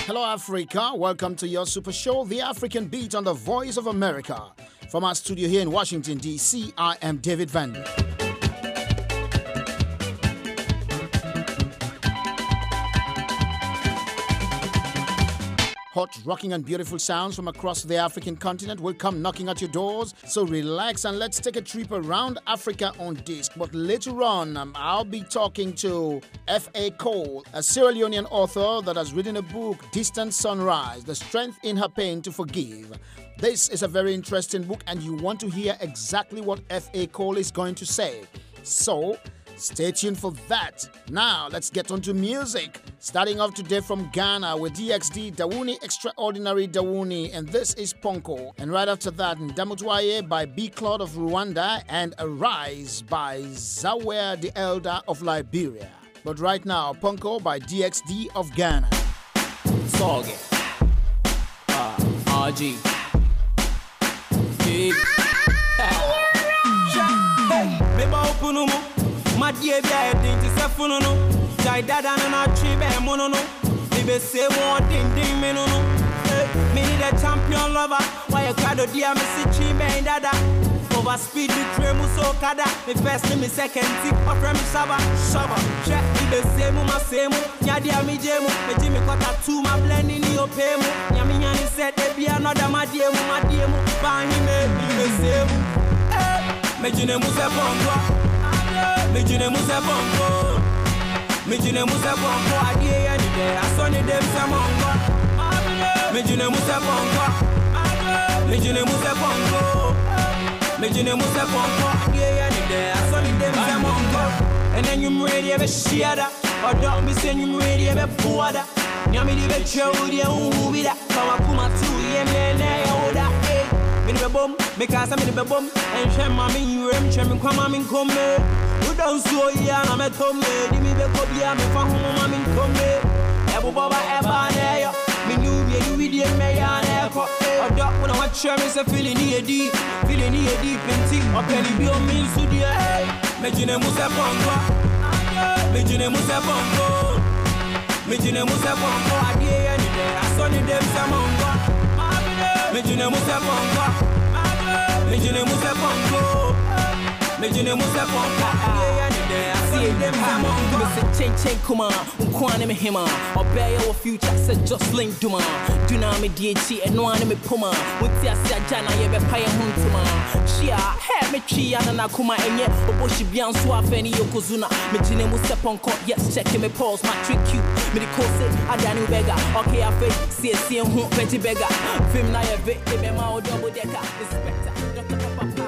Hello, Africa. Welcome to your super show, The African Beat on the Voice of America. From our studio here in Washington, D.C., I am David Vander. Hot, rocking and beautiful sounds from across the African continent will come knocking at your doors. So relax and let's take a trip around Africa on disc. But later on, I'll be talking to F.A. Cole, a Sierra Leonean author that has written a book, Distant Sunrise, The Strength in Her Pain to Forgive. This is a very interesting book and you want to hear exactly what F.A. Cole is going to say. So stay tuned for that. Now, let's get on to music. Starting off today from Ghana with DXD, Dawuni Extraordinary Dawuni, and this is Ponko. And right after that, Ndamutwaye by B. Claude of Rwanda and Arise by Zawer the Elder of Liberia. But right now, Ponko by DXD of Ghana. Sorge. RG. Big. My dear, I think it's a funono. Die dada na tribe monono. Libe say one ding me no. Me need a champion lover. Why you crowd dear me see tribe and dada. Over speed the train so kada. Me first me second tip of me saba. Check libe say mu ma say mu. Nya dia me jemu. Me Jimmy kota two ma blend in your pay mu. Nya me nyani said there be another ma dear mu. Ban him libe say mu. Me jine mu se bongo. Me jine muze bongo, me jine muze bongo. Adie ya ni de, asoni dem se mongo. Me jine muze bongo, me jine muze bongo, me jine muze bongo. Adie ya ni de, asoni dem se mongo. And then you ready be shiada, or don't be saying you ready be puada. Nyami di be chewudi ungu bida, kawa kuma tu ye mene yoda. Me be bom, me kasa me be bom, and shema me yurem, shema kwama me come. Don't so ya na me tome di mi be ko bia me fa homo ma min tome e bo baba e ba na yo me nu bi e wi di me ya na ko odo when I watch me say feeling e di penti o peli bi o min su di me jine mu se bongo me jine mu se bongo me jine mu se bongo adie ya ni de asoni dem se mongo me jine mu se bongo me jine mu se bongo. Me jine musa ponka I see them mongo. Me say chain kuma unkwane me hima. Obey your future said just link duma. Do na me DH and no one me puma. Wuti asia jana ye be paye huntuma. Chia he me chia na kuma enye oboshi bian so afeni yokozuna. Me jine musa ponko yes check me pause my trick you. Me the cause adani bega. Okay I face see hu plenty bega. Film na ye ve me ma o double decker. Inspector Dr. Papa.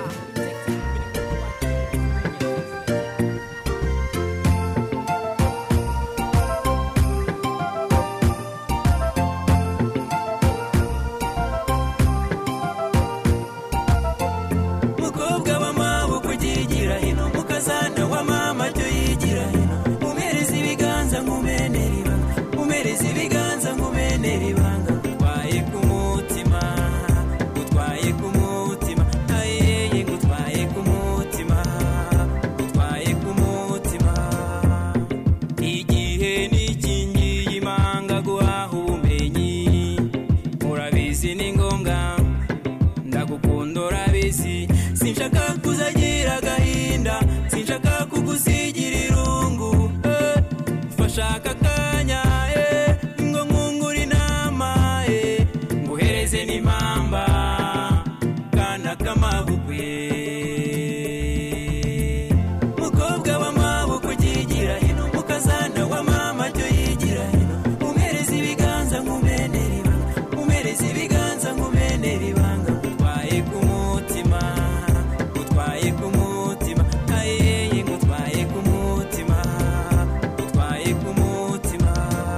Sinshaka kuzagira gahinda, sinshaka kugusigira irungu, fashaka kanya, ngo nkunguri nama, nguhereze n'impamba, kana kamabukwe. Mukobwa w'amaboko ukigira hino, mukazana wa mama cyo yigira hino, umpereze ibiganza nkumenera ibanga, umpereze ibiganza nkumenera ibanga, utwaye ku mutima. Utwaye ku mutima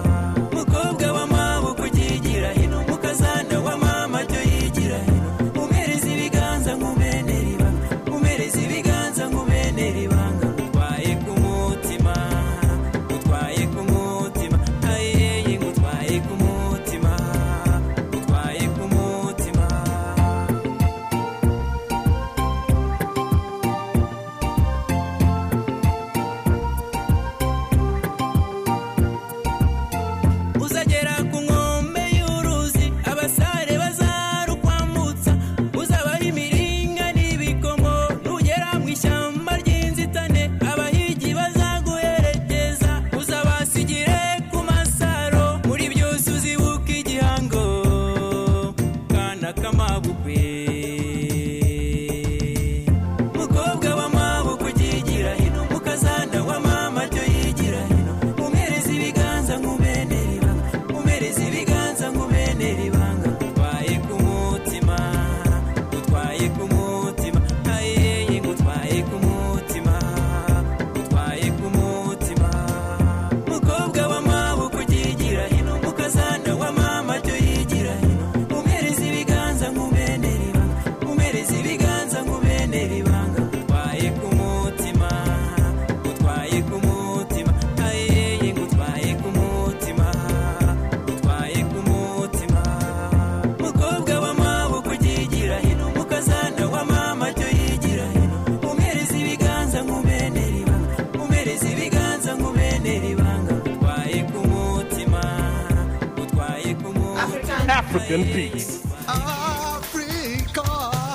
African Beats. Africa.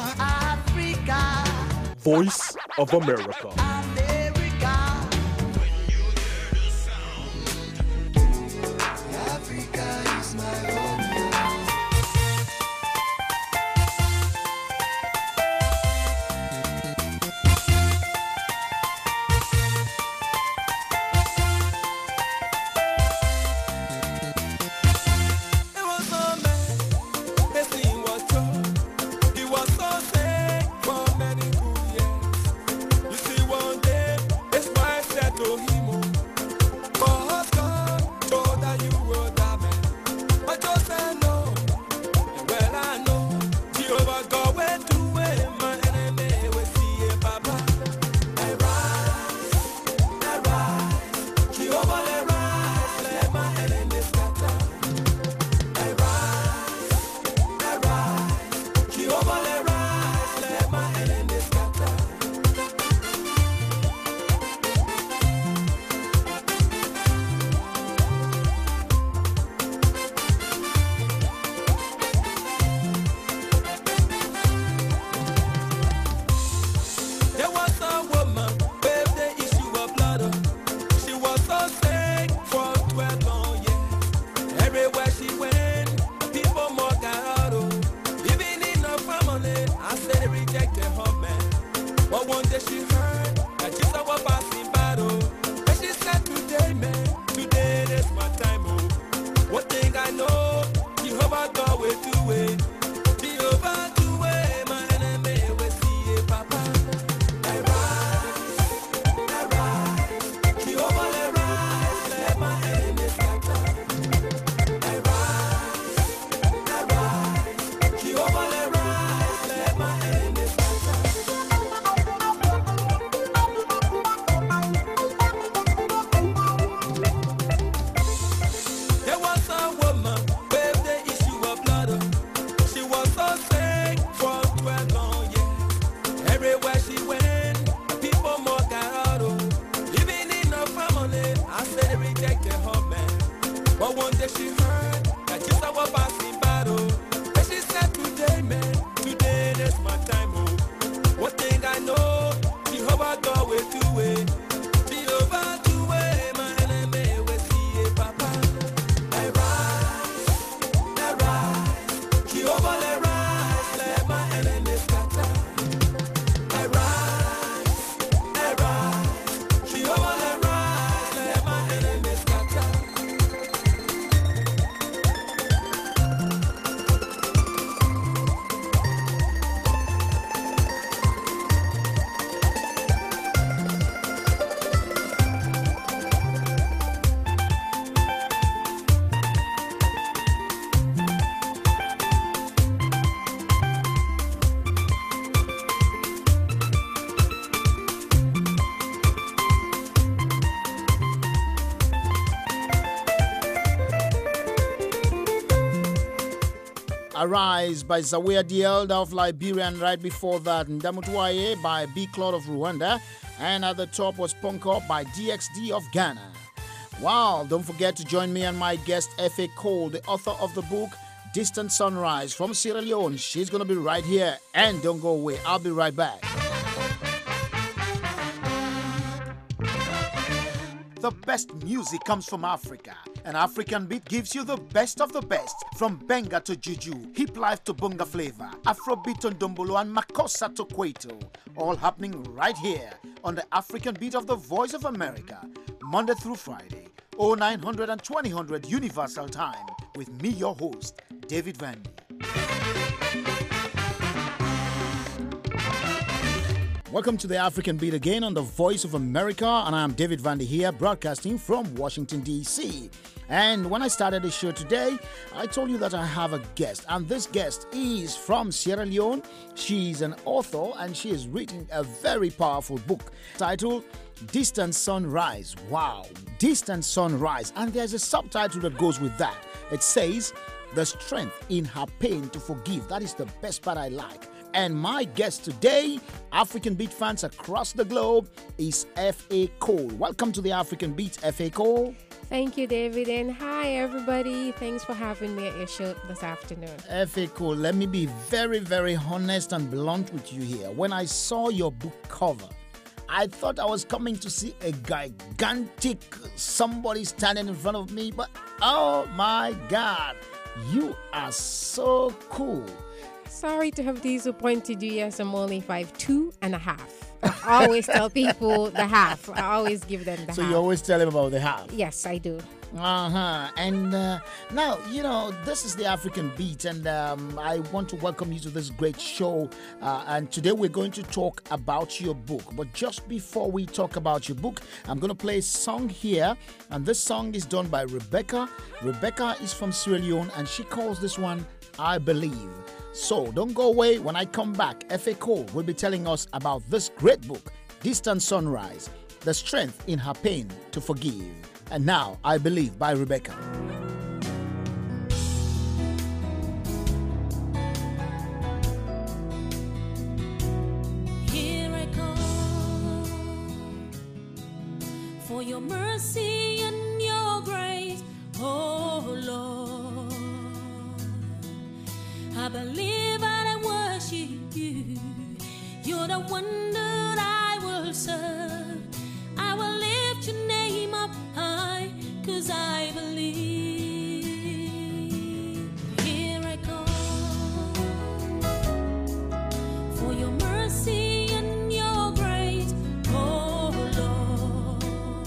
Voice of America. Arise by Zawia Dielda of Liberia, and right before that, Ndamutwaye by B. Claude of Rwanda, and at the top was Punk Up by DXD of Ghana. Wow, don't forget to join me and my guest, F.A. Cole, the author of the book Distant Sunrise from Sierra Leone. She's going to be right here, and don't go away. I'll be right back. The best music comes from Africa, and African Beat gives you the best of the best, from Benga to Juju, Hip Life to Bunga Flavor, Afrobeat to Ndombolo, and Makossa to Kwaito, all happening right here on the African Beat of the Voice of America, Monday through Friday, 0900 and 2000 Universal Time, with me, your host, David Vandy. Welcome to the African Beat again on the Voice of America, and I'm David Vandy here, broadcasting from Washington, D.C. And when I started the show today, I told you that I have a guest, and this guest is from Sierra Leone. She's an author, and she has written a very powerful book titled Distant Sunrise. Wow, Distant Sunrise. And there's a subtitle that goes with that. It says, The Strength in Her Pain to Forgive. That is the best part I like. And my guest today, African Beat fans across the globe, is F.A. Cole. Welcome to the African Beat, F.A. Cole. Thank you, David, and hi, everybody. Thanks for having me at your show this afternoon. F.A. Cole, let me be very, very honest and blunt with you here. When I saw your book cover, I thought I was coming to see a gigantic somebody standing in front of me, but oh my God, you are so cool. Sorry to have disappointed you. Yes, I'm only 5'2.5". I always tell people the half. I always give them the half. So you always tell them about the half? Yes, I do. And now, this is the African Beat, and I want to welcome you to this great show. And today we're going to talk about your book. But just before we talk about your book, I'm going to play a song here. And this song is done by Rebecca. Rebecca is from Sierra Leone, and she calls this one I Believe. So don't go away. When I come back, F.A. Cole will be telling us about this great book, Distant Sunrise, The Strength in Her Pain to Forgive. And now, I Believe by Rebecca. Here I come for your mercy and your grace, oh Lord. I believe and I worship you. You're the one that I will serve. I will lift your name up high, 'cause I believe. Here I come for your mercy and your grace, oh Lord.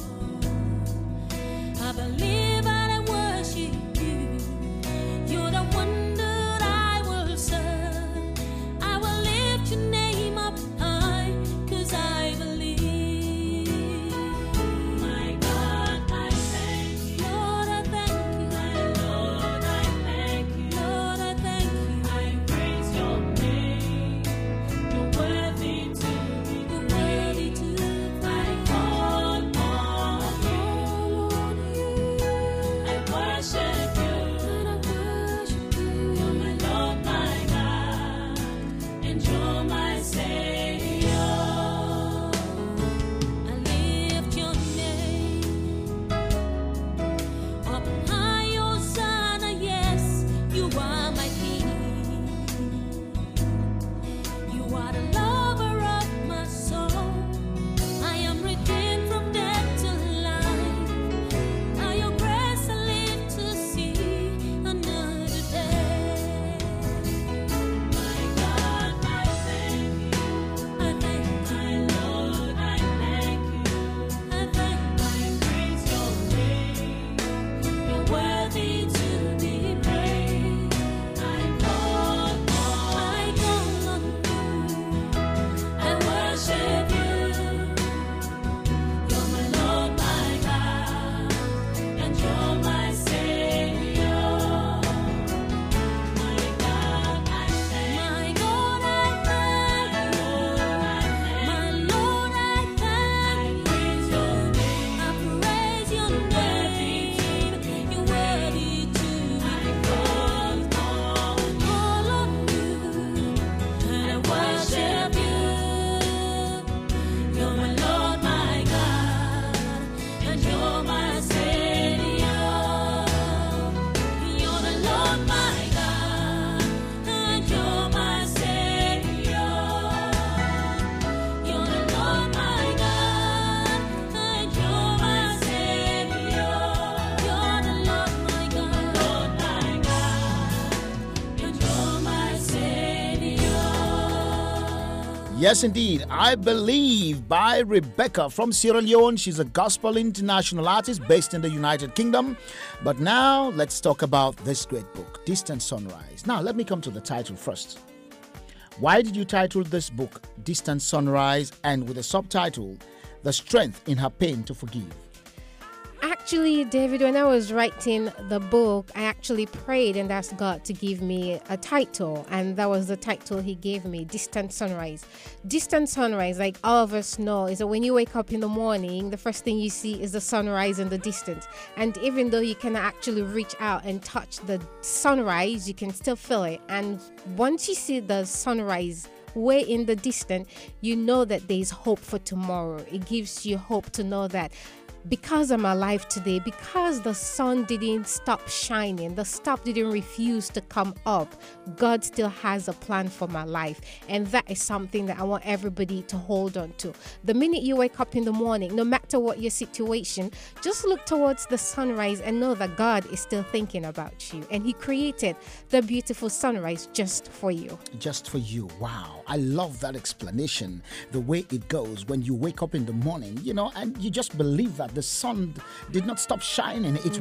I believe and I worship you. You're the one that I will serve. I will lift your name up high, 'cause I believe. Yes, indeed. I Believe by Rebecca from Sierra Leone. She's a gospel international artist based in the United Kingdom. But now let's talk about this great book, Distant Sunrise. Now, let me come to the title first. Why did you title this book Distant Sunrise and with a subtitle, The Strength in Her Pain to Forgive? Actually, David, when I was writing the book, I actually prayed and asked God to give me a title. And that was the title he gave me, Distant Sunrise. Distant sunrise, like all of us know, is that when you wake up in the morning, the first thing you see is the sunrise in the distance. And even though you cannot actually reach out and touch the sunrise, you can still feel it. And once you see the sunrise way in the distance, you know that there's hope for tomorrow. It gives you hope to know that because I'm alive today, because the sun didn't stop shining, the stop didn't refuse to come up, God still has a plan for my life. And that is something that I want everybody to hold on to. The minute you wake up in the morning, no matter what your situation, just look towards the sunrise and know that God is still thinking about you. And He created the beautiful sunrise just for you. Just for you. Wow. I love that explanation. The way it goes when you wake up in the morning, and you just believe that the sun did not stop shining. It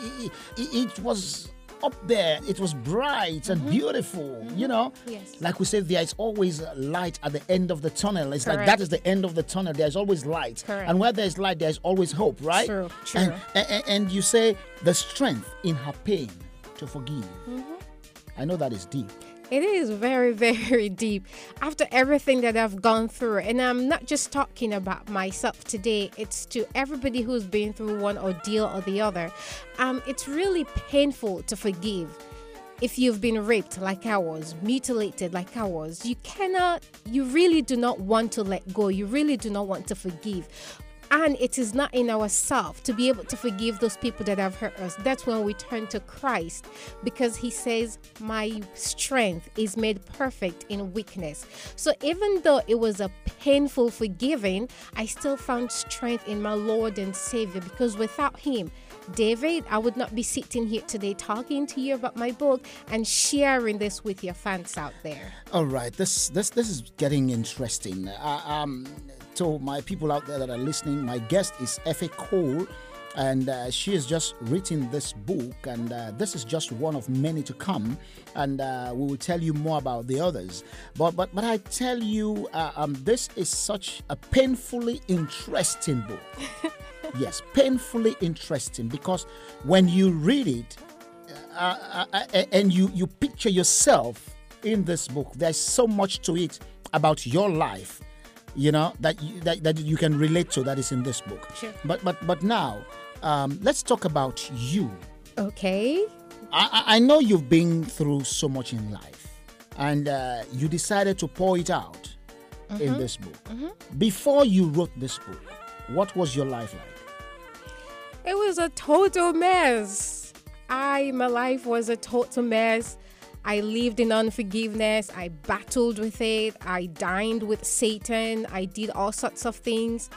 was up there. It was bright and beautiful, Yes. Like we said, there is always light at the end of the tunnel. It's Correct. like that is the end of the tunnel. There's always light. Correct. And where there's light, there's always hope, right? True. And you say the strength in her pain to forgive. I know that is deep. It is very, very deep. After everything that I've gone through, and I'm not just talking about myself today, it's to everybody who's been through one ordeal or the other. It's really painful to forgive. If you've been raped like I was, mutilated like I was, you really do not want to let go. You really do not want to forgive. And it is not in ourselves to be able to forgive those people that have hurt us. That's when we turn to Christ, because He says, my strength is made perfect in weakness. So even though it was a painful forgiving, I still found strength in my Lord and Savior, because without Him, David, I would not be sitting here today talking to you about my book and sharing this with your fans out there. All right, this is getting interesting. To my people out there that are listening, my guest is F.A. Cole, and she has just written this book, and this is just one of many to come, and we will tell you more about the others. But I tell you, this is such a painfully interesting book. Yes, painfully interesting, because when you read it and you picture yourself in this book, there's so much to it about your life, that you can relate to, that is in this book. Sure. But now, let's talk about you. Okay. I know you've been through so much in life, and you decided to pour it out in this book. Before you wrote this book, what was your life like? It was a total mess. My life was a total mess. I lived in unforgiveness. I battled with it. I dined with Satan. I did all sorts of things.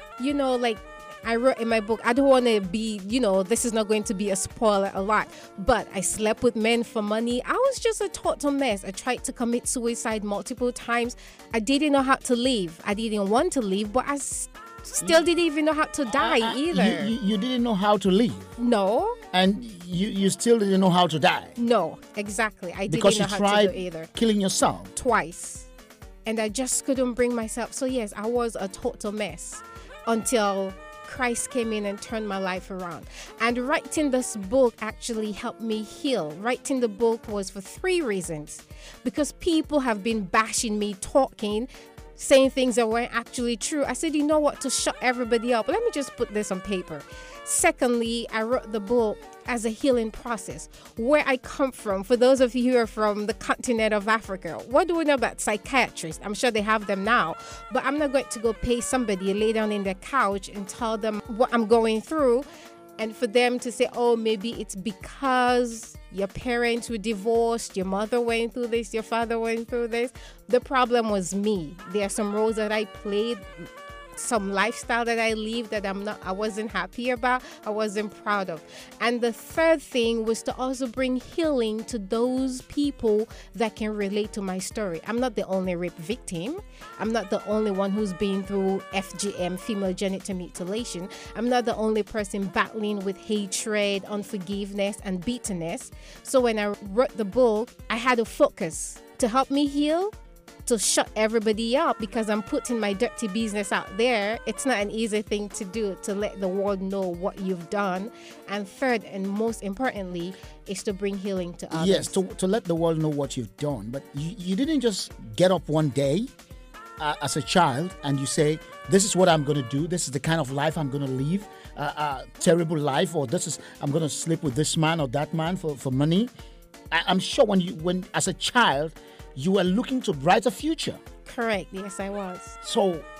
Like I wrote in my book, I don't want to be, this is not going to be a spoiler a lot, but I slept with men for money. I was just a total mess. I tried to commit suicide multiple times. I didn't know how to live. I didn't want to live, but I still didn't even know how to die either. You didn't know how to live? No. And you still didn't know how to die? No, exactly. I because didn't know you how tried to do either. Killing yourself? Twice. And I just couldn't bring myself. So yes, I was a total mess until Christ came in and turned my life around. And writing this book actually helped me heal. Writing the book was for 3 reasons. Because people have been bashing me, talking, saying things that weren't actually true. I said, you know what, to shut everybody up, let me just put this on paper. Secondly, I wrote the book as a healing process. Where I come from, for those of you who are from the continent of Africa, what do we know about psychiatrists? I'm sure they have them now, but I'm not going to go pay somebody, lay down in their couch and tell them what I'm going through, and for them to say, oh, maybe it's because your parents were divorced, your mother went through this, your father went through this. The problem was me. There are some roles that I played, some lifestyle that I lived that I wasn't happy about, I wasn't proud of. And the third thing was to also bring healing to those people that can relate to my story. I'm not the only rape victim. I'm not the only one who's been through FGM, female genital mutilation. I'm not the only person battling with hatred, unforgiveness, and bitterness. So when I wrote the book, I had a focus to help me heal, to shut everybody up, because I'm putting my dirty business out there. It's not an easy thing to do, to let the world know what you've done. And third, and most importantly, is to bring healing to others. Yes, to let the world know what you've done. But you didn't just get up one day as a child and you say, this is what I'm going to do. This is the kind of life I'm going to live. Terrible life, or I'm going to sleep with this man or that man for money. I'm sure when as a child, you were looking to brighter future. Correct. Yes, I was. So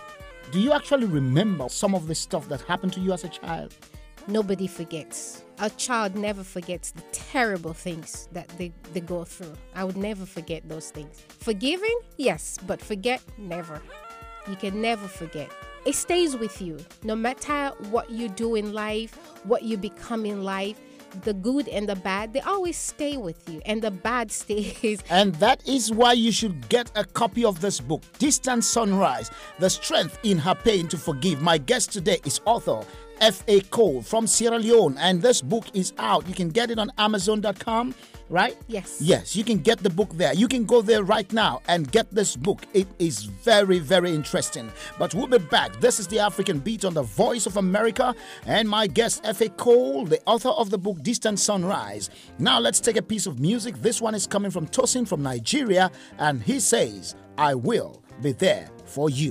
Do you actually remember some of the stuff that happened to you as a child? Nobody forgets. A child never forgets the terrible things that they go through. I would never forget those things. Forgiving? Yes, but forget? Never. You can never forget. It stays with you. No matter what you do in life, what you become in life, the good and the bad, they always stay with you, and the bad stays. And that is why you should get a copy of this book, Distant Sunrise, The Strength in Her Pain to Forgive. My guest today is author F.A. Cole from Sierra Leone, and this book is out. You can get it on Amazon.com, right? Yes. Yes, you can get the book there. You can go there right now and get this book. It is very, very interesting. But we'll be back. This is the African Beat on the Voice of America, and my guest F.A. Cole, the author of the book Distant Sunrise. Now let's take a piece of music. This one is coming from Tosin from Nigeria, and he says, I will be there for you.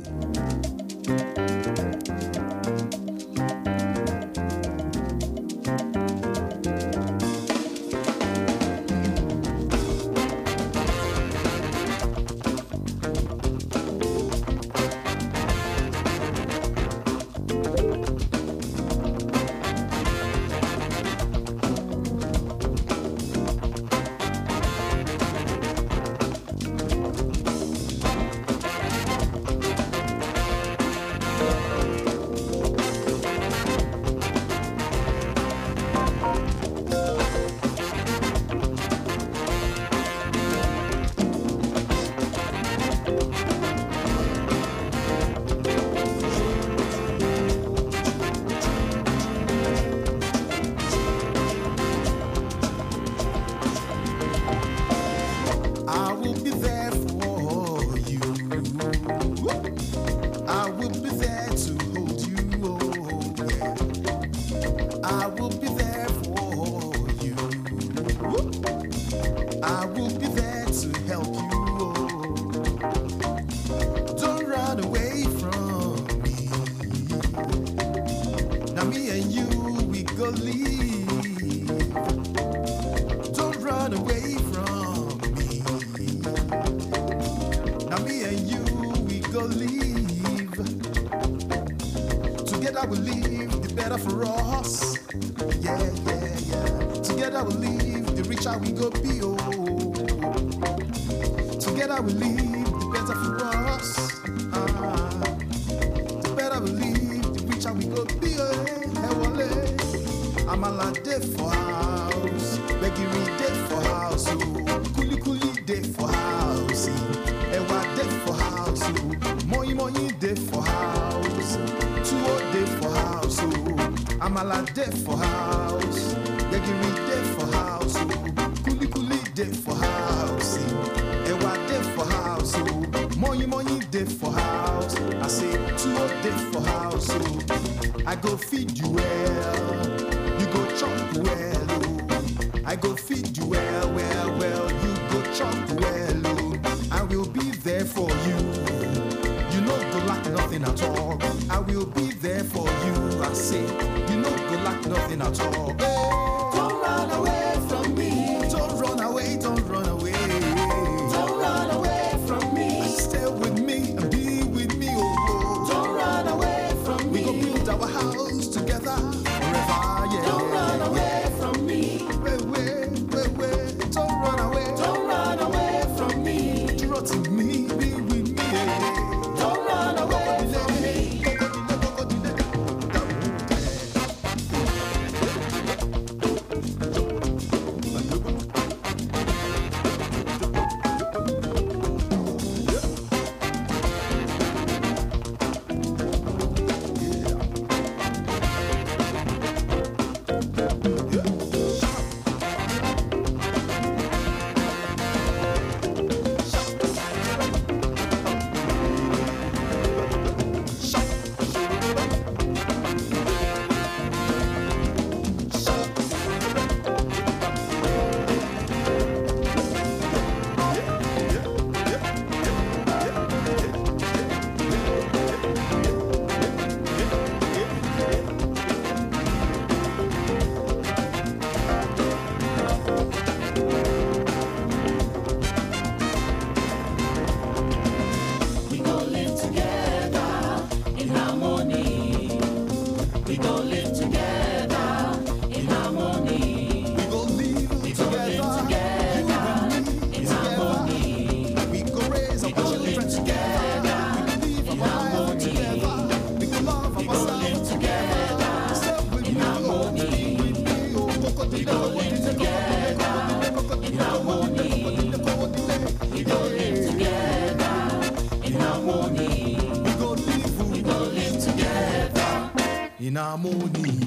I will be there for you. I will be there to hold you. Oh, yeah. I will be there for you. I will be there to help you. Oh. Don't run away from me. Now me and you, we go leave. Don't run away from me. Now me and you, we go leave. Together we live, the better for us. Yeah, yeah, yeah. Together we live, the richer we go be. Oh, together we live, the better for us. The better we live, the richer we go be. I'm a lot day for house, Begiri day for house, Kuli Kuli day for house, Ewa day for house, Moi Moi day for house, Tuo day for house, I'm a lot day for house, Begiri day for house, Kuli Kuli day for house, Ewa day for house, Moi Moi day for house, I say Tuo day for house, I go feed you well. You go chop well, oh. I go feed you well, well, well. You go chop well, oh. I will be there for you. You know go lack nothing at all. I will be there for you. I say, you know go lack nothing at all. Don't run away from me. Don't run away, don't run away. Don't run away from me. Stay with me and be with me, oh. Don't run away from me. We go build our house together. Don't run away from me. Don't run away. Don't run away from me. Trust me, be with me. Don't run away from me. harmony.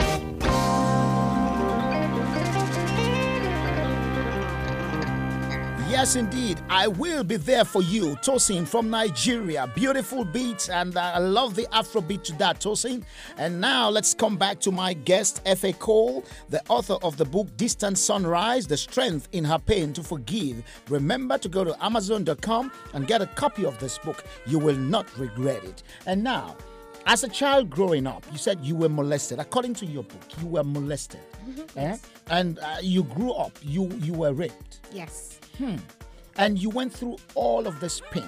Yes, indeed. I will be there for you. Tosin from Nigeria. Beautiful beats, and I love the Afrobeat to that, Tosin. And now let's come back to my guest, F.A. Cole, the author of the book Distant Sunrise, The Strength in Her Pain to Forgive. Remember to go to Amazon.com and get a copy of this book. You will not regret it. And now, as a child growing up, you said you were molested. According to your book, you were molested. Yes. And you grew up, you were raped. Yes. And you went through all of this pain.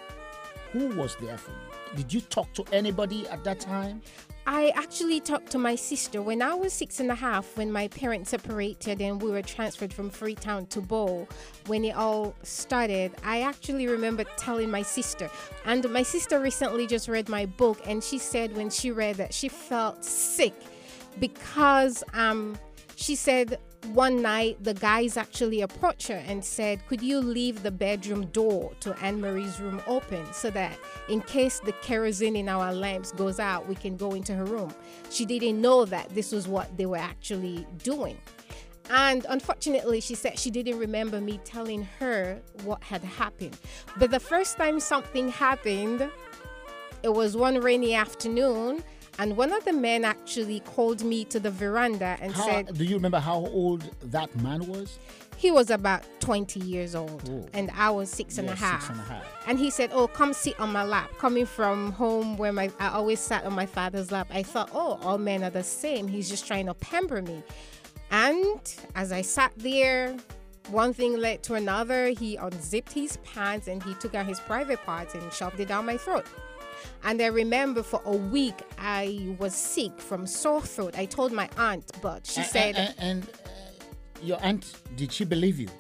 Who was there for you? Did you talk to anybody at that time? I actually talked to my sister when I was 6.5, when my parents separated and we were transferred from Freetown to Bow. When it all started, I actually remember telling my sister. And my sister recently just read my book, and she said when she read that she felt sick because she said one night the guys actually approached her and said, could you leave the bedroom door to Anne-Marie's room open so that in case the kerosene in our lamps goes out, we can go into her room. She didn't know that this was what they were actually doing. And unfortunately, she said she didn't remember me telling her what had happened. But the first time something happened, it was one rainy afternoon. And one of the men actually called me to the veranda and said... Do you remember how old that man was? He was about 20 years old. Oh. And I was 6.5. 6.5. And he said, oh, come sit on my lap. Coming from home where I always sat on my father's lap, I thought, oh, all men are the same. He's just trying to pamper me. And as I sat there, one thing led to another. He unzipped his pants and he took out his private parts and shoved it down my throat. And I remember for a week I was sick from sore throat. I told my aunt, but she said... And your aunt, did she believe you?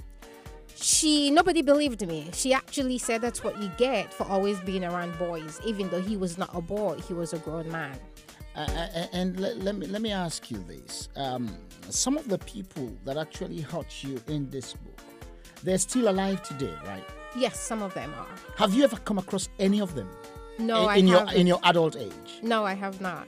Nobody believed me. She actually said that's what you get for always being around boys, even though he was not a boy, he was a grown man. And let me ask you this. Some of the people that actually hurt you in this book, they're still alive today, right? Yes, some of them are. Have you ever come across any of them? No, I haven't. haven't. In your adult age? No, I have not.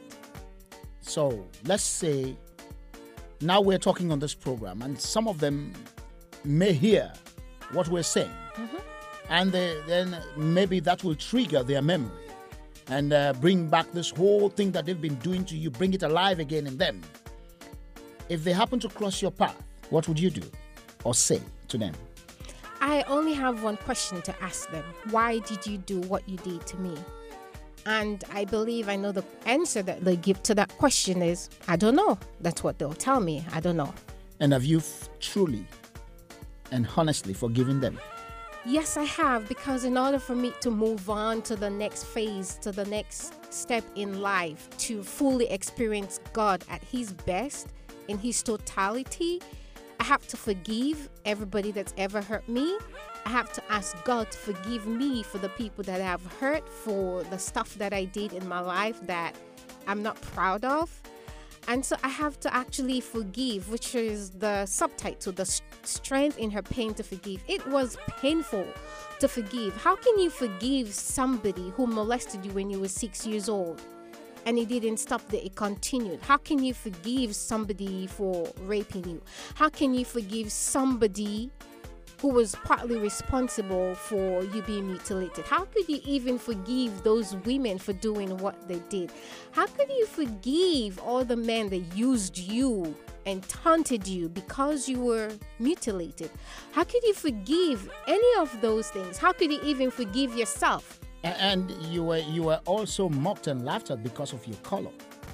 So let's say now we're talking on this program, and some of them may hear what we're saying, and then maybe that will trigger their memory and bring back this whole thing that they've been doing to you, bring it alive again in them. If they happen to cross your path, what would you do or say to them? I only have one question to ask them. Why did you do what you did to me? And I believe I know the answer that they give to that question is, I don't know. That's what they'll tell me. I don't know. And have you truly and honestly forgiven them? Yes, I have, because in order for me to move on to the next phase, to the next step in life, to fully experience God at His best, in His totality, I have to forgive everybody that's ever hurt me. I have to ask God to forgive me for the people that I have hurt, for the stuff that I did in my life that I'm not proud of. And so I have to actually forgive, which is the subtitle, the strength in her pain to forgive. It was painful to forgive. How can you forgive somebody who molested you when you were 6 years old? And it didn't stop there, it continued. How can you forgive somebody for raping you? How can you forgive somebody who was partly responsible for you being mutilated? How could you even forgive those women for doing what they did? How could you forgive all the men that used you and taunted you because you were mutilated? How could you forgive any of those things? How could you even forgive yourself? And you were also mocked and laughed at because of your color.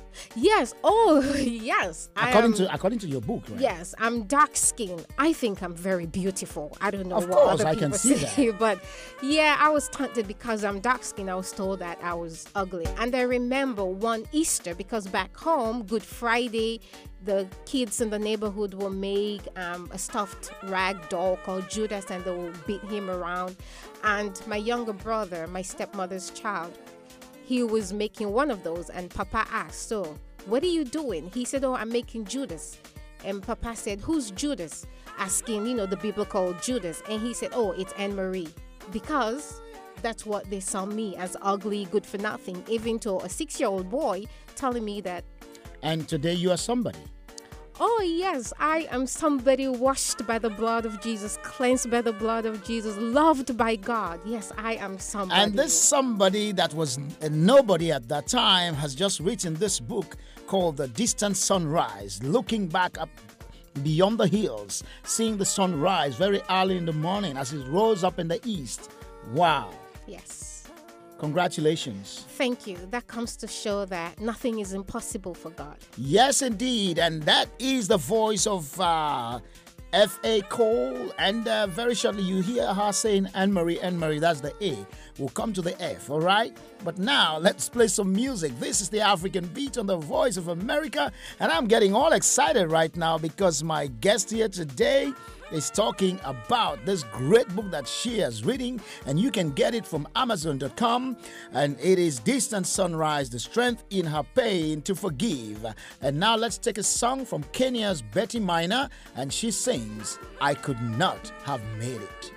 Yes. Oh, yes. According to your book, right? Yes, I'm dark skinned. I think I'm very beautiful. I don't know Of what course, other I people can see say, but yeah, I was taunted because I'm dark skinned. I was told that I was ugly. And I remember one Easter, because back home, Good Friday, the kids in the neighborhood will make a stuffed rag doll called Judas, and they will beat him around. And my younger brother, my stepmother's child, he was making one of those, and Papa asked, so what are you doing? He said, oh, I'm making Judas. And Papa said, who's Judas? Asking, the biblical Judas. And he said, oh, it's Anne-Marie. Because that's what they saw me, as ugly, good for nothing, even to a 6-year-old boy telling me that And today you are somebody. Oh, yes, I am somebody washed by the blood of Jesus, cleansed by the blood of Jesus, loved by God. Yes, I am somebody. And this somebody that was a nobody at that time has just written this book called The Distant Sunrise, looking back up beyond the hills, seeing the sunrise very early in the morning as it rose up in the east. Wow. Yes. Congratulations. Thank you. That comes to show that nothing is impossible for God. Yes, indeed. And that is the voice of F.A. Cole. And very shortly you hear her saying Anne-Marie, Anne-Marie. That's the A. We'll come to the F, all right? But now let's play some music. This is the African Beat on the Voice of America. And I'm getting all excited right now because my guest here today is talking about this great book that she is reading, and you can get it from Amazon.com, and it is Distant Sunrise, The Strength in Her Pain to Forgive. And now let's take a song from Kenya's Betty Minor, and she sings, I Could Not Have Made It.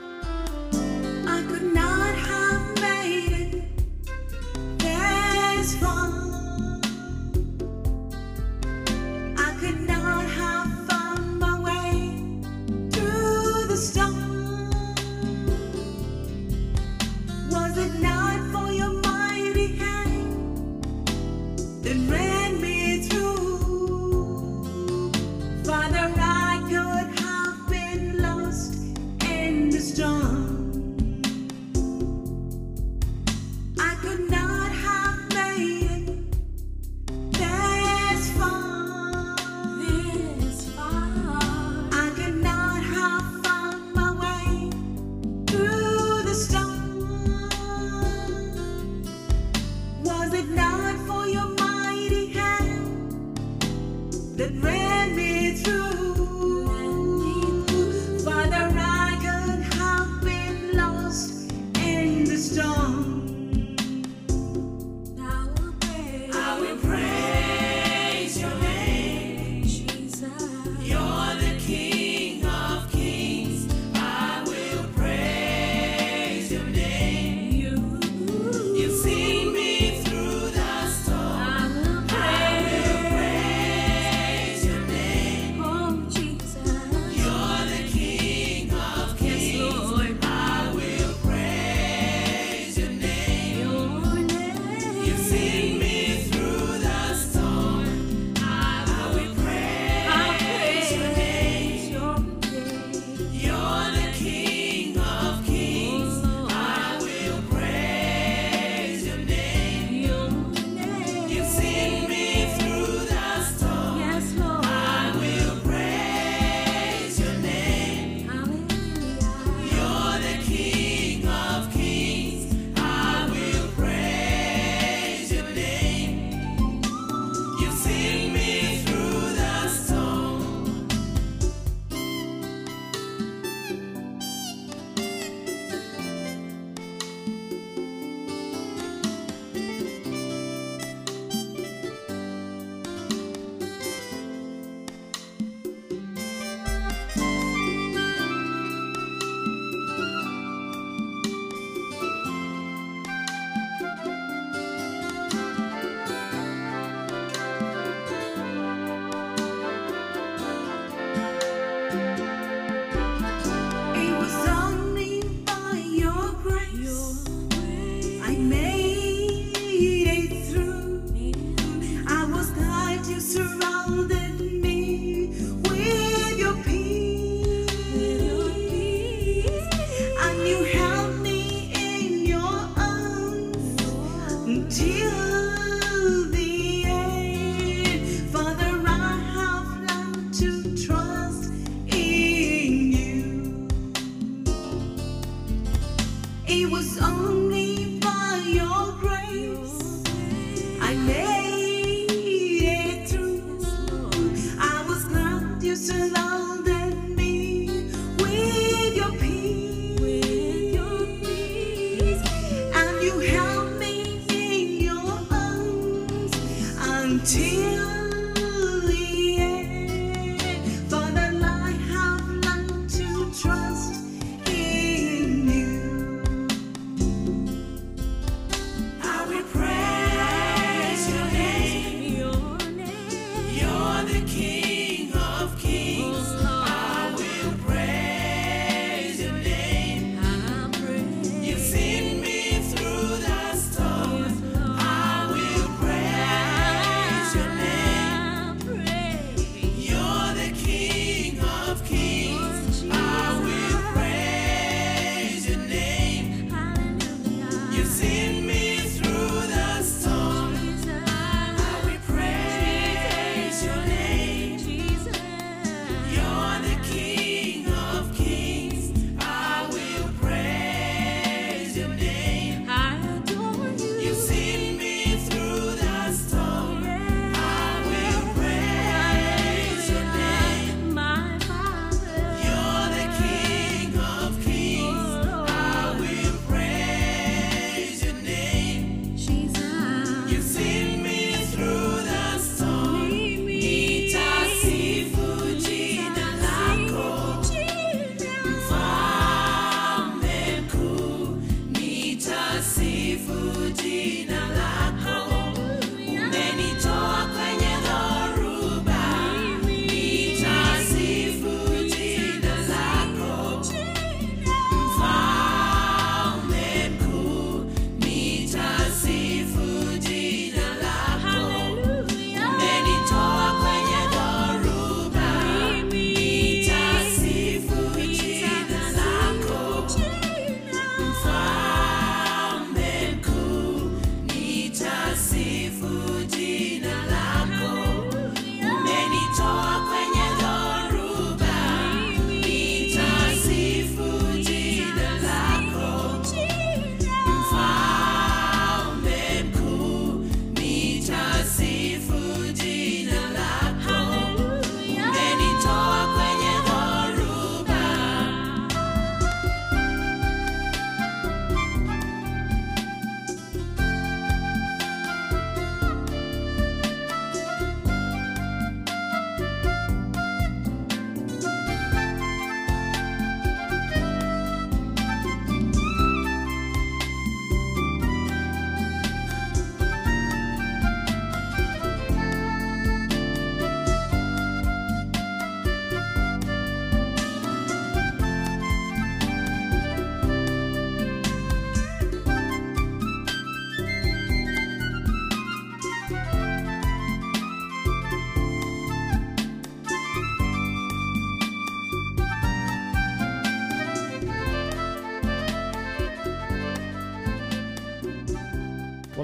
I could not have made it this far. I could not have found my way to the start. Was it not for your mighty hand that ran me through? Father, I could have been lost in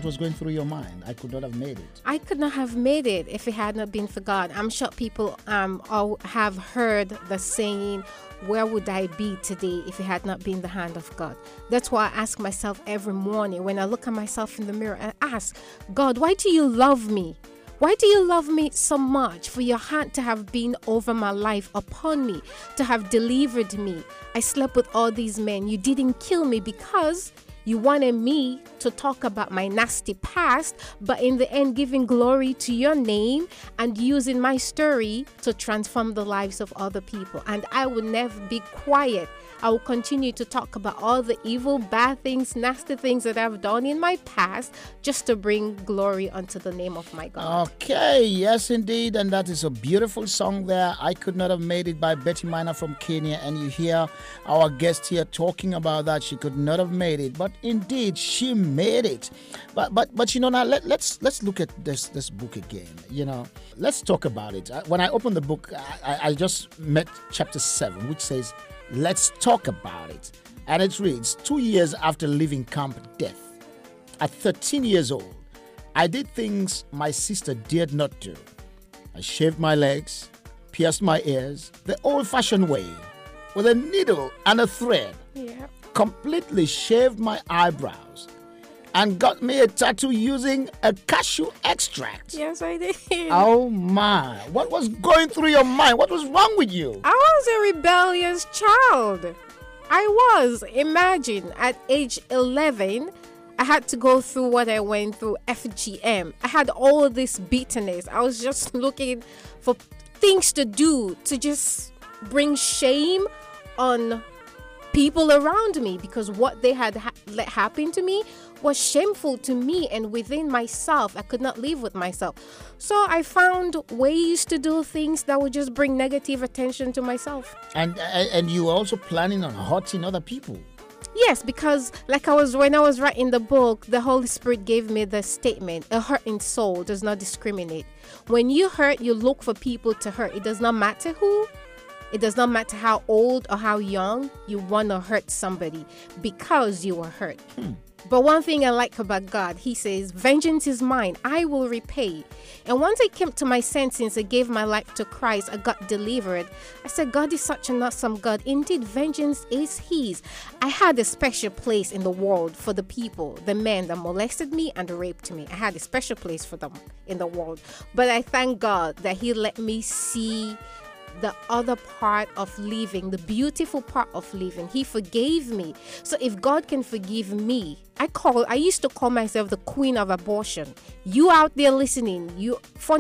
was going through your mind? I could not have made it. I could not have made it if it had not been for God. I'm sure people all have heard the saying, where would I be today if it had not been the hand of God? That's why I ask myself every morning when I look at myself in the mirror and ask, God, why do you love me? Why do you love me so much for your hand to have been over my life, upon me, to have delivered me? I slept with all these men. You didn't kill me because you wanted me to talk about my nasty past, but in the end, giving glory to your name and using my story to transform the lives of other people. And I will never be quiet. I will continue to talk about all the evil, bad things, nasty things that I've done in my past just to bring glory unto the name of my God. Okay, yes, indeed. And that is a beautiful song there. I Could Not Have Made It by Betty Minor from Kenya. And you hear our guest here talking about that. She could not have made it. But indeed, she made it. But you know, now let's look at this book again. You know, let's talk about it. When I opened the book, I just met chapter 7, which says, let's talk about it. And it reads, 2 years after leaving Camp Death, at 13 years old, I did things my sister dared not do. I shaved my legs, pierced my ears, the old-fashioned way, with a needle and a thread, completely shaved my eyebrows, and got me a tattoo using a cashew extract. Yes, I did. Oh my, what was going through your mind? What was wrong with you? I was a rebellious child. I was. Imagine, at age 11, I had to go through what I went through, FGM. I had all this bitterness. I was just looking for things to do to just bring shame on people around me, because what they had let happen to me was shameful to me, and within myself I could not live with myself. So I found ways to do things that would just bring negative attention to myself. And you were also planning on hurting other people. Yes, because when I was writing the book, the Holy Spirit gave me the statement, a hurting soul does not discriminate. When you hurt, you look for people to hurt. It does not matter who. It does not matter how old or how young, you want to hurt somebody because you were hurt. But one thing I like about God, he says, vengeance is mine, I will repay. And once I came to my senses and gave my life to Christ, I got delivered. I said, God is such an awesome God. Indeed, vengeance is his. I had a special place in the world for the people, the men that molested me and raped me. I had a special place for them in the world. But I thank God that he let me see the other part of living, the beautiful part of living. He forgave me. So if God can forgive me, I used to call myself the queen of abortion. You out there listening, you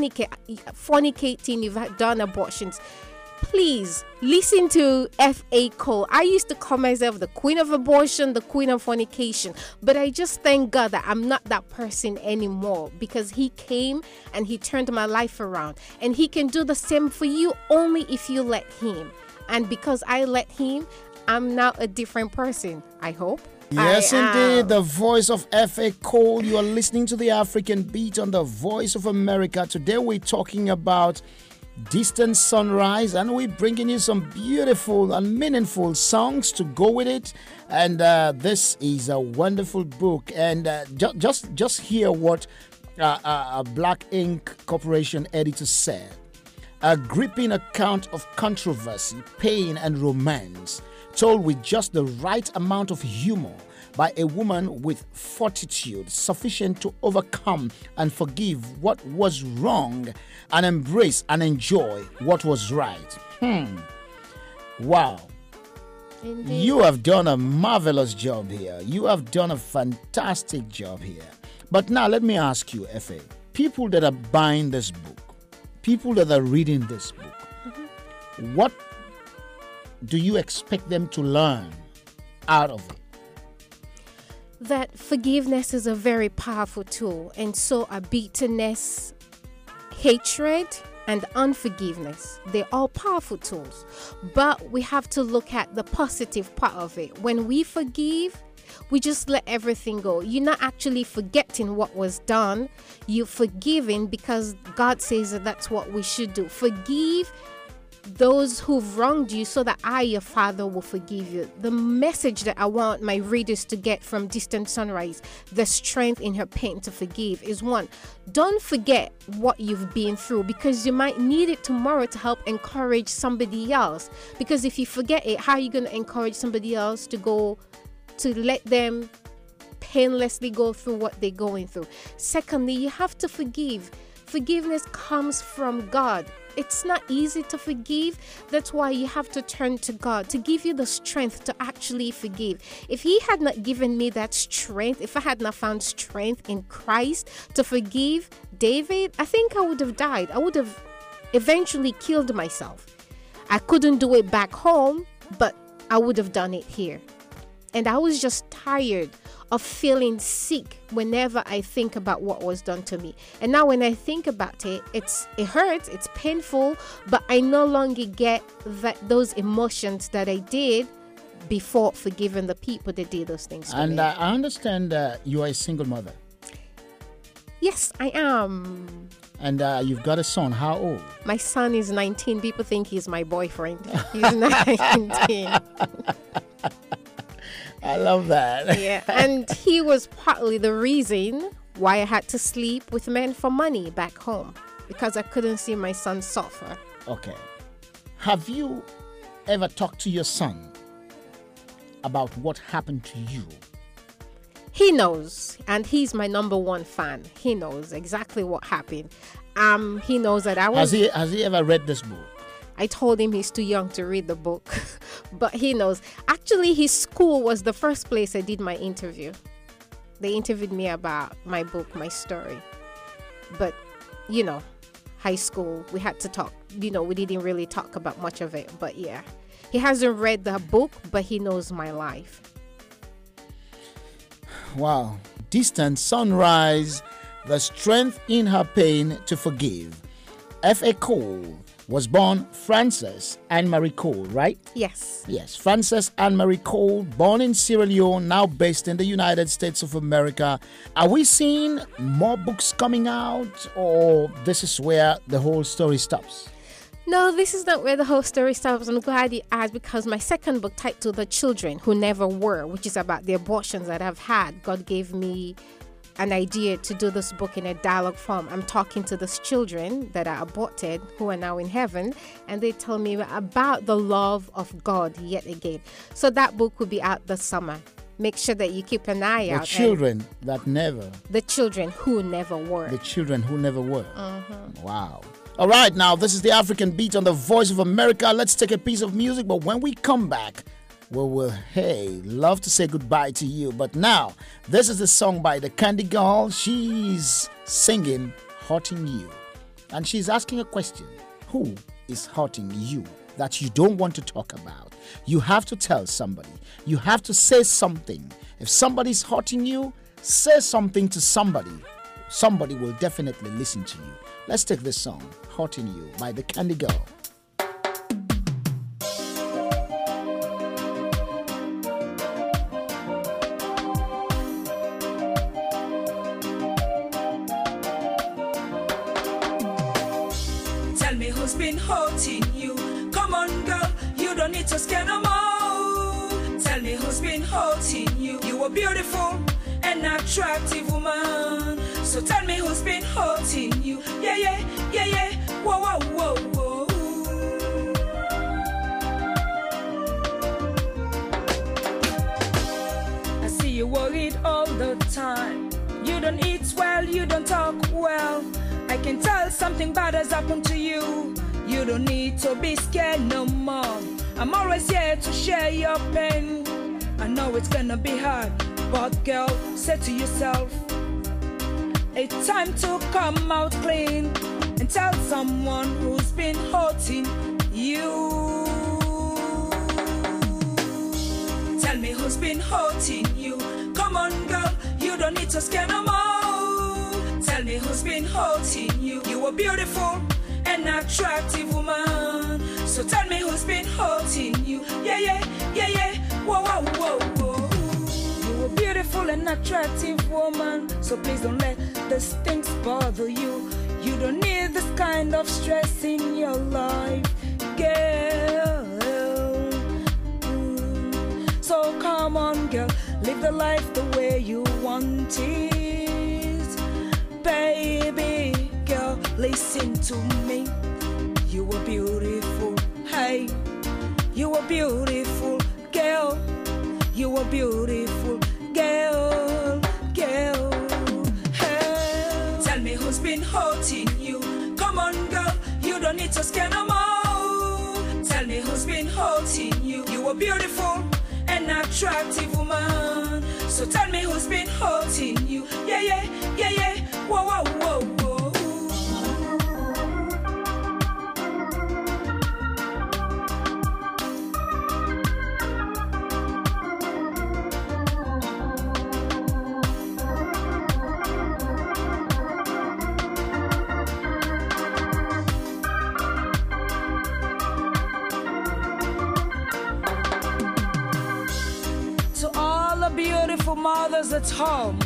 fornicating, you've done abortions, please listen to F.A. Cole. I used to call myself the queen of abortion, the queen of fornication. But I just thank God that I'm not that person anymore, because he came and he turned my life around. And he can do the same for you only if you let him. And because I let him, I'm now a different person, I hope. Yes, indeed. The voice of F.A. Cole. You are listening to the African Beat on the Voice of America. Today we're talking about Distant Sunrise, and we're bringing you some beautiful and meaningful songs to go with it. And this is a wonderful book. And just hear what Black Ink Corporation editor said. A gripping account of controversy, pain, and romance, told with just the right amount of humor by a woman with fortitude sufficient to overcome and forgive what was wrong and embrace and enjoy what was right. Wow. Indeed. You have done a marvelous job here. You have done a fantastic job here. But now let me ask you, F.A., people that are buying this book, people that are reading this book, what do you expect them to learn out of it? That forgiveness is a very powerful tool, and so are bitterness, hatred, and unforgiveness. They're all powerful tools, but we have to look at the positive part of it. When we forgive, we just let everything go. You're not actually forgetting what was done. You're forgiving because God says that that's what we should do. Forgive those who've wronged you so that I, your Father, will forgive you. The message that I want my readers to get from Distant Sunrise, the strength in her pain to forgive, is one, don't forget what you've been through, because you might need it tomorrow to help encourage somebody else. Because if you forget it, how are you going to encourage somebody else to let them painlessly go through what they're going through? Secondly, you have to forgive. Forgiveness comes from God. It's not easy to forgive. That's why you have to turn to God to give you the strength to actually forgive. If He had not given me that strength, if I had not found strength in Christ to forgive David, I think I would have died. I would have eventually killed myself. I couldn't do it back home, but I would have done it here. And I was just tired of feeling sick whenever I think about what was done to me. And now when I think about it, it hurts, it's painful, but I no longer get those emotions that I did before forgiving the people that did those things to me. And I understand you are a single mother. Yes, I am. And you've got a son. How old? My son is 19. People think he's my boyfriend. He's 19. I love that. Yeah, and he was partly the reason why I had to sleep with men for money back home, because I couldn't see my son suffer. Okay. Have you ever talked to your son about what happened to you? He knows, and he's my number one fan. He knows exactly what happened. He knows that I was... Has he ever read this book? I told him he's too young to read the book, but he knows. Actually, his school was the first place I did my interview. They interviewed me about my book, my story. But, high school, we had to talk. We didn't really talk about much of it, but yeah. He hasn't read the book, but he knows my life. Wow. Distant Sunrise, the strength in her pain to forgive. F.A. Cole was born Frances Anne-Marie Cole, right? Yes. Yes, Frances Anne-Marie Cole, born in Sierra Leone, now based in the United States of America. Are we seeing more books coming out, or this is where the whole story stops? No, this is not where the whole story stops. I'm glad you asked, because my second book, titled The Children Who Never Were, which is about the abortions that I've had, God gave me an idea to do this book in a dialogue form. I'm talking to these children that are aborted who are now in heaven, and they tell me about the love of God yet again. So that book will be out this summer. Make sure that you keep an eye out. The children that never. The children who never were. The children who never were. Wow. All right, now this is the African Beat on the Voice of America. Let's take a piece of music, but when we come back, we'll love to say goodbye to you. But now, this is a song by the Candy Girl. She's singing Hurting You. And she's asking a question. Who is hurting you that you don't want to talk about? You have to tell somebody. You have to say something. If somebody's hurting you, say something to somebody. Somebody will definitely listen to you. Let's take this song, Hurting You, by the Candy Girl. Tell me who's been hurting you. Come on, girl, you don't need to scare no more. Tell me who's been hurting you. You are beautiful and attractive woman. So tell me who's been hurting you. Yeah, yeah, yeah, yeah. Whoa, whoa, whoa, whoa. I see you worried all the time. You don't eat well, you don't talk well. I can tell something bad has happened to you. You don't need to be scared no more. I'm always here to share your pain. I know it's gonna be hard, but girl, say to yourself, it's time to come out clean and tell someone who's been hurting you. Tell me who's been hurting you. Come on, girl, you don't need to scare no more. Tell me who's been hurting you. You are beautiful and attractive woman. So tell me who's been hurting you. Yeah, yeah, yeah, yeah. Whoa, whoa, whoa, whoa. You are beautiful and attractive woman. So please don't let these things bother you. You don't need this kind of stress in your life. girl. So come on, girl, live the life the way you want it. Baby, girl, listen to me. You are beautiful, hey. You are beautiful, girl. You are beautiful, girl, girl. Hey. Tell me who's been hurting you. Come on, girl, you don't need to scare no more. Tell me who's been hurting you. You are beautiful and attractive woman. So tell me who's been hurting you. Yeah, yeah, yeah, yeah. Whoa, whoa, whoa, whoa. Beautiful mothers at home,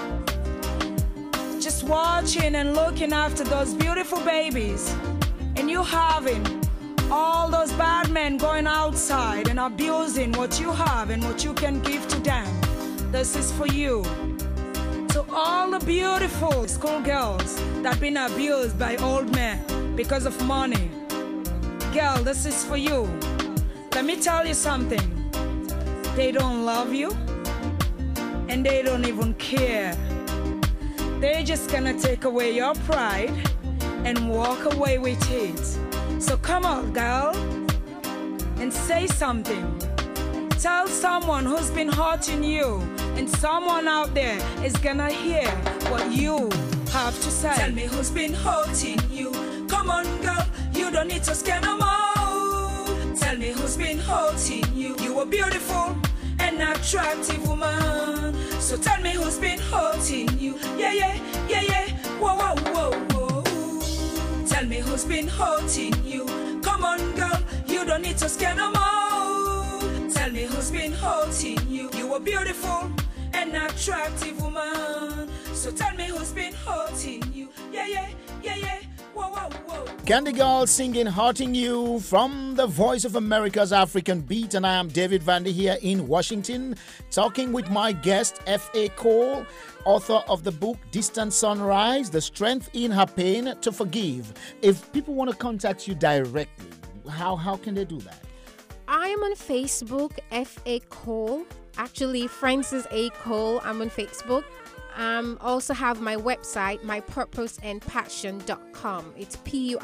just watching and looking after those beautiful babies, and you having all those bad men going outside and abusing what you have and what you can give to them. This is for you. To all the beautiful schoolgirls that been abused by old men because of money, girl, this is for you. Let me tell you something. They don't love you. And they don't even care. They're just gonna take away your pride and walk away with it. So come on, girl, and say something. Tell someone who's been hurting you, and someone out there is gonna hear what you have to say. Tell me who's been hurting you. Come on, girl, you don't need to scare no more. Tell me who's been hurting you. You are beautiful and attractive woman. So tell me who's been hurting you. Yeah, yeah, yeah, yeah. Whoa, whoa, whoa, whoa. Tell me who's been hurting you. Come on, girl, you don't need to scare no more. Tell me who's been hurting you. You are beautiful and attractive woman. So tell me who's been hurting you. Yeah, yeah, yeah, yeah. Whoa, whoa, whoa. Candy Girl singing Hurting You from the Voice of America's African Beat. And I am David Vandy here in Washington, talking with my guest, F.A. Cole, author of the book Distant Sunrise, The Strength in Her Pain to Forgive. If people want to contact you directly, how can they do that? I am on Facebook, F.A. Cole. Actually, Francis A. Cole. I'm on Facebook. Also have my website, mypurposeandpassion.com. It's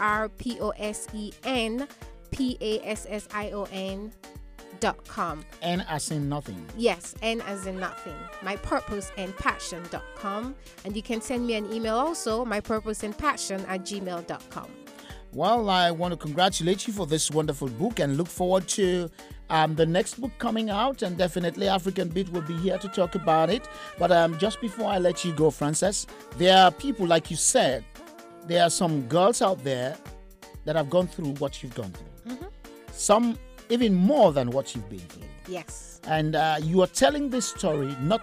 PURPOSENPASSION.com. N as in nothing. Yes, N as in nothing. Mypurposeandpassion.com. And you can send me an email also, mypurposeandpassion@gmail.com. Well, I want to congratulate you for this wonderful book and look forward to the next book coming out, and definitely African Beat will be here to talk about it. But just before I let you go, Frances, there are people, like you said, there are some girls out there that have gone through what you've gone through. Mm-hmm. Some even more than what you've been through. Yes. And you are telling this story not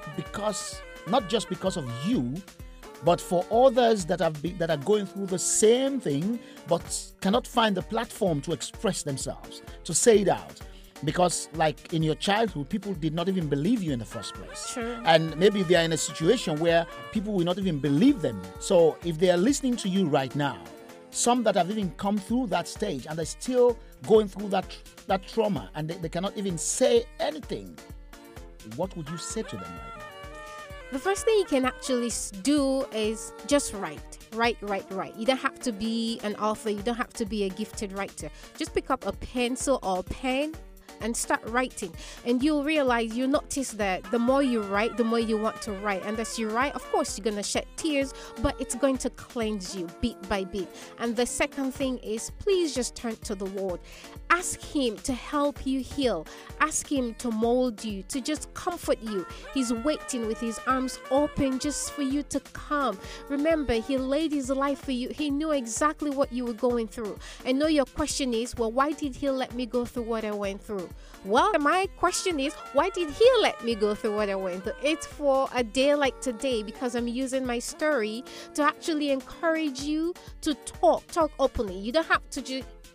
just because of you, but for others that are going through the same thing but cannot find the platform to express themselves, to say it out. Because like in your childhood, people did not even believe you in the first place. True. And maybe they are in a situation where people will not even believe them. So if they are listening to you right now, some that have even come through that stage and they're still going through that trauma and they cannot even say anything, what would you say to them right now? The first thing you can actually do is just write. Write. You don't have to be an author. You don't have to be a gifted writer. Just pick up a pencil or a pen and start writing, and you'll notice that the more you write, the more you want to write. And as you write, of course, you're going to shed tears, but it's going to cleanse you bit by bit. And the second thing is, please just turn to the Lord. Ask Him to help you heal. Ask Him to mold you, to just comfort you. He's waiting with His arms open just for you to come. Remember, He laid His life for you. He knew exactly what you were going through. I know your question is, well, why did He let me go through what I went through? Well, my question is, why did He let me go through what I went through? It's for a day like today, because I'm using my story to actually encourage you to talk openly. You don't have to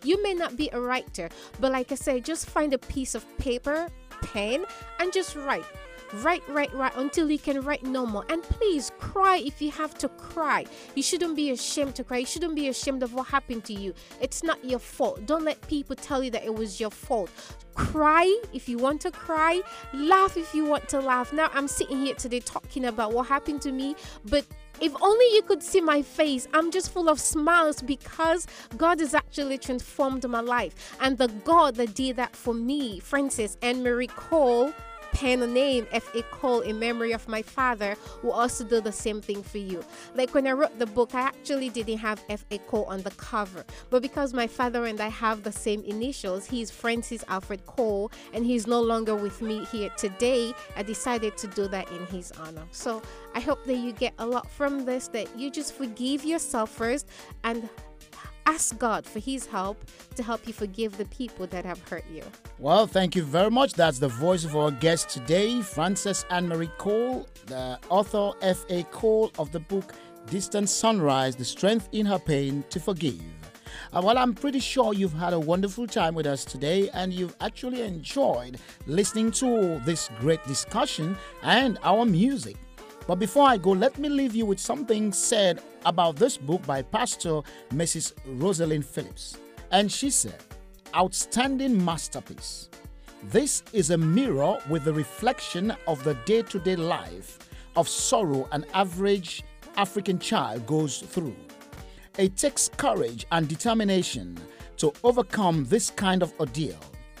You may not be a writer, but like I said, just find a piece of paper, pen, and just write. Write until you can write no more. And please cry if you have to cry. You shouldn't be ashamed to cry. You shouldn't be ashamed of what happened to you. It's not your fault. Don't let people tell you that it was your fault. Cry if you want to cry. Laugh if you want to laugh. Now I'm sitting here today talking about what happened to me, but if only you could see my face. I'm just full of smiles because God has actually transformed my life. And the God that did that for me, Frances Anne Marie Cole, pen a name, F.A. Cole, in memory of my father, will also do the same thing for you. Like when I wrote the book, I actually didn't have F.A. Cole on the cover. But because my father and I have the same initials, he's Francis Alfred Cole, and he's no longer with me here today, I decided to do that in his honor. So I hope that you get a lot from this, that you just forgive yourself first and ask God for his help to help you forgive the people that have hurt you. Well, thank you very much. That's the voice of our guest today, Frances Anne Marie Cole, the author F.A. Cole of the book Distant Sunrise, The Strength in Her Pain to Forgive. Well, I'm pretty sure you've had a wonderful time with us today and you've actually enjoyed listening to this great discussion and our music. But before I go, let me leave you with something said about this book by Pastor Mrs. Rosalind Phillips. And she said, outstanding masterpiece. This is a mirror with the reflection of the day-to-day life of sorrow an average African child goes through. It takes courage and determination to overcome this kind of ordeal.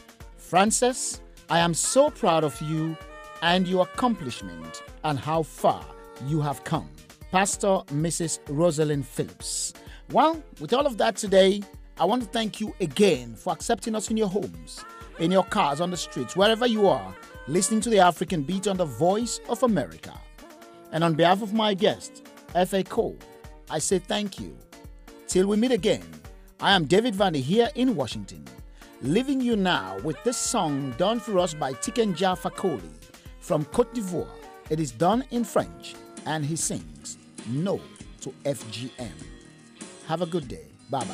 Frances, I am so proud of you and your accomplishment and how far you have come. Pastor Mrs. Rosalind Phillips. Well, with all of that today, I want to thank you again for accepting us in your homes, in your cars, on the streets, wherever you are, listening to the African Beat on the Voice of America. And on behalf of my guest, F.A. Cole, I say thank you. Till we meet again, I am David Vandy here in Washington, leaving you now with this song done for us by Tikenja Fakoli from Côte d'Ivoire. It is done in French, and he sings No to FGM. Have a good day. Bye-bye.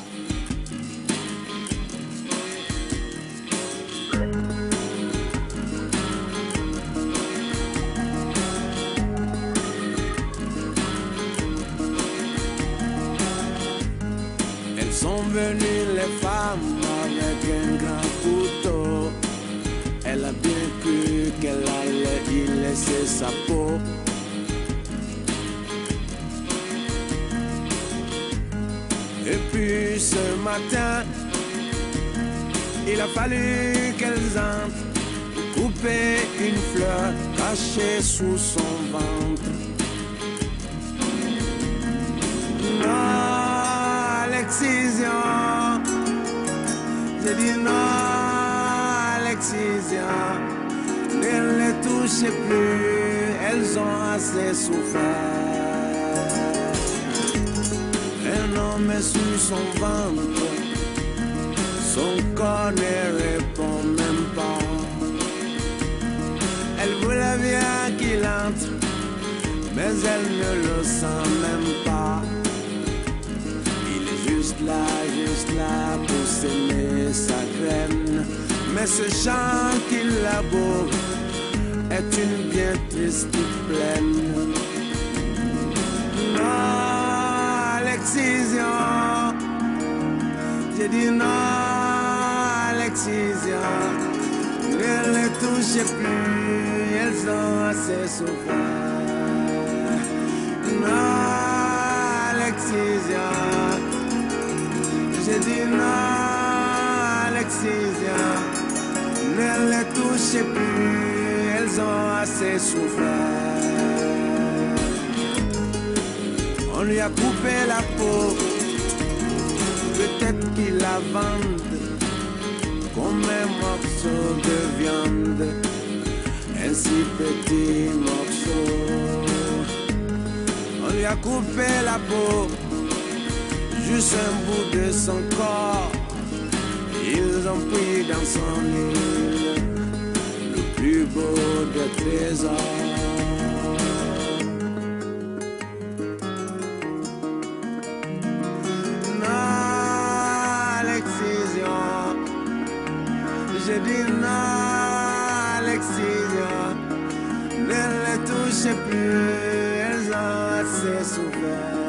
Elles sont venues les femmes avec un grand couteau. Elle a bien cru qu'elle allait y laisser sa peau. Et puis ce matin, il a fallu qu'elles entrent pour couper une fleur cachée sous son ventre. Non à l'excision, j'ai dit non à l'excision. Ne les touchez plus, elles ont assez souffert. Un homme est sur son ventre, son corps ne répond même pas. Elle voulait bien qu'il entre, mais elle ne le sent même pas. Il est juste là pour s'aimer sa graine. Mais ce chant qu'il labore est une bien triste plaine. Non à l'excision, j'ai dit non à l'excision. Ne les touchez plus, elles ont assez souffert. Non à l'excision, j'ai dit non à l'excision. Ne les touchez plus, elles ont assez souffert. On lui a coupé la peau, peut-être qu'il la vende comme un morceau de viande, un si petit morceau. On lui a coupé la peau, juste un bout de son corps. Ils ont pris dans son île le plus beau des trésors. Non à l'excision, sais plus, elles ont assez souffert.